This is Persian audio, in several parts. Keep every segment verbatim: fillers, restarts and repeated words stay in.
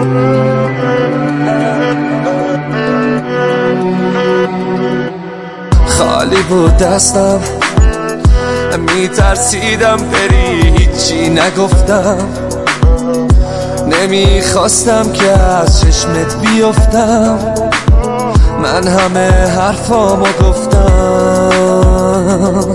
خالی بود دستم، میترسیدم بری، هیچی نگفتم، نمیخواستم که از چشمت بیفتم، من همه حرفامو گفتم،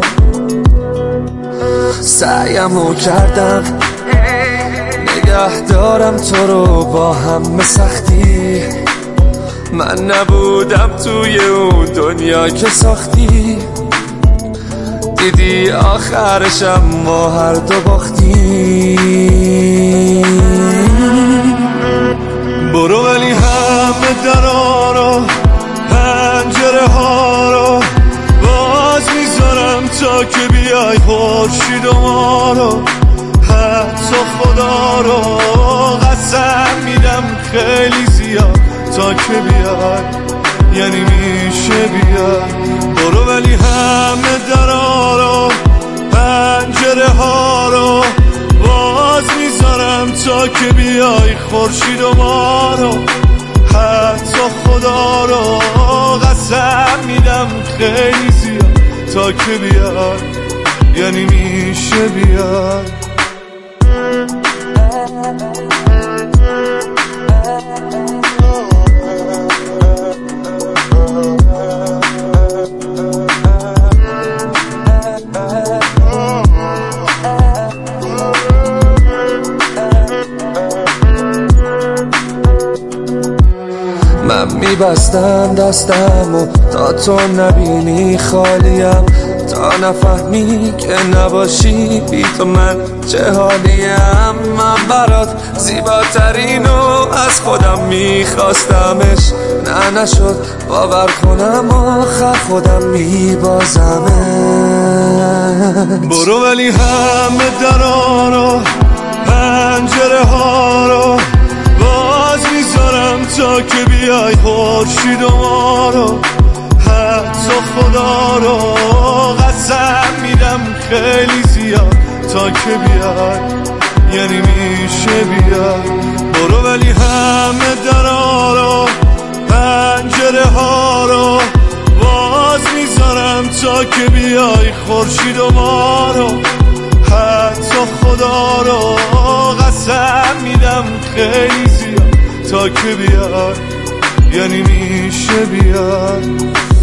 سعیمو کردم نگه دارم تو رو با همه سختی، من نبودم توی اون دنیا که ساختی، دیدی آخرشم ما هر دو باختی. برو ولی همه درا رو پنجره ها رو باز میذارم تا که بیای خورشید و ما رو، حتی خدا رو قسم میدم خیلی زیاد تا که بیای، یعنی میشه بیای. برو ولی همه درا رو پنجره ها رو باز میذارم تا که بیای خورشید و ما رو، حتی خدا رو قسم میدم خیلی زیاد تا که بیای، یعنی میشه بیای. من میبستم دستم و تا تو نبینی خالیم، تا نفهمی که نباشی بی تو من چه حالیم. من برات زیباترینو از خودم میخواستمش، نه نشد باور کنم آخر خودم میبازمش. برو ولی همه درا رو پنجره ها رو باز میذارم تا که بیای خورشید و ما رو، حتی خدا رو قسم میدم خیلی زیاد تا که بیای، یعنی میشه بیای. برو ولی همه درا رو پنجره ها رو باز میذارم تا که بیای خورشید و ما رو، حتی خدا رو قسم میدم خیلی زیاد تا که بیای، یعنی میشه بیای.